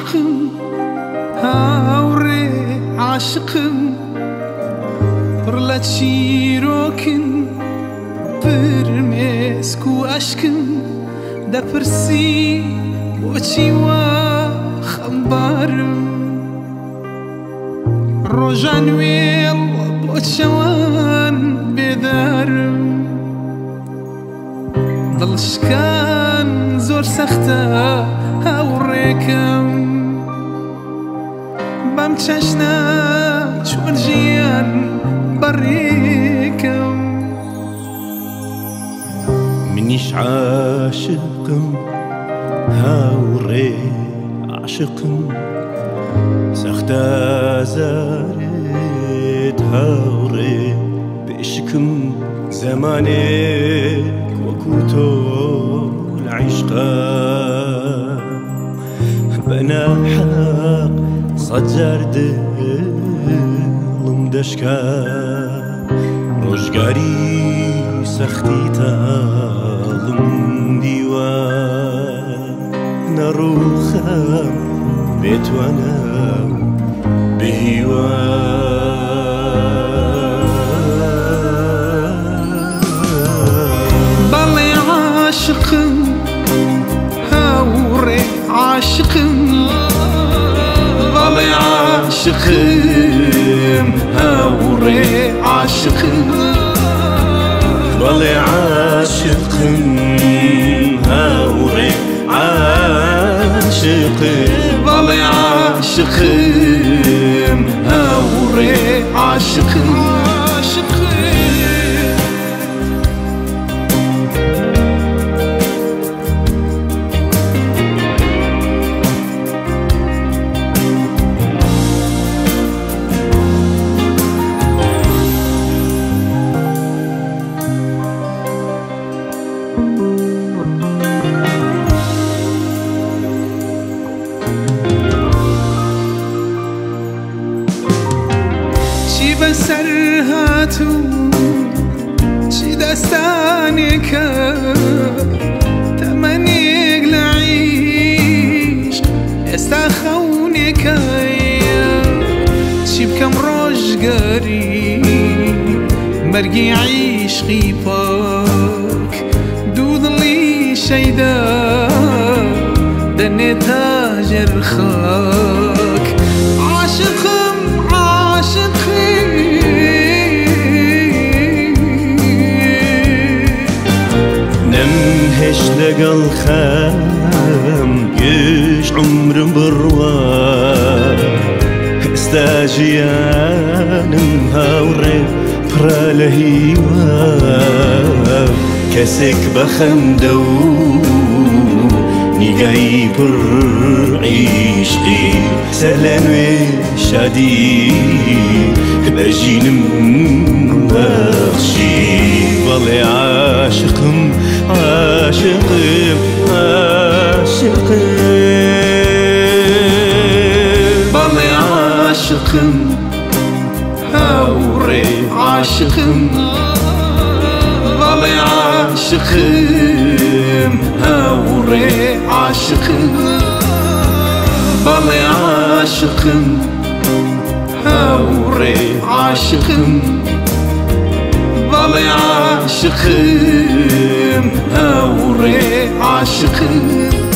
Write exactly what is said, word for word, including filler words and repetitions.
عاشقم هاوڕێ عاشقم پڕ لە چیرۆکن پرمێسک و ئەشکم دەپرسی بۆچی وا خەمبارم ڕۆژان وێڵ بۆ چەوان بێدارم دڵشکان زۆر سەختە هاوڕێکم بەم چەشنە چۆن ژیان بەڕێکم منیش عاشقم هاوڕێ عاشقم سەختە زارێت هاوڕێ بێشکم زەمانێک وەکو تۆ لە عیشقە بەناحەق سەد جار دڵم دەشکا ڕۆژگاری سەختی تاڵم دیوە نەڕووخەم بێتوانە بهیوە بەڵێ عاشقم هاوڕێ عاشقم بەڵێ عاشقم هاوڕێ عاشقم بەڵێ عاشقم هاوڕێ عاشقم بەڵێ عاشقم هاوڕێ عاشقم چی بەسەر هاتوو چی دەستانێکە تەمەنێک لە عیشق ئێستا خەونێکەیە چی بکەم ڕۆژگاری مەرگی عیشقی پاک دوو دڵی شەیدا دەنێتە ژێر خاک عاشقم نەمهێش لەگەڵ خەم گشت عومرم بڕوە ئێستا ژیانم هاوڕێ پڕە لە هیوە کەسێک بە خەندە و نیگای پڕ عیشقی سەر لە نوێ شادی بە ژینم بەخشی بەڵێ عاشقم عاشقم عاشقم بەڵێ عاشقم هاوڕێ عاشقم بەڵێ عاشقم هاوڕێ عاشقم بەڵێ عاشقم هاوڕێ عاشقم بەڵێ عاشقم هاوڕێ عاشقم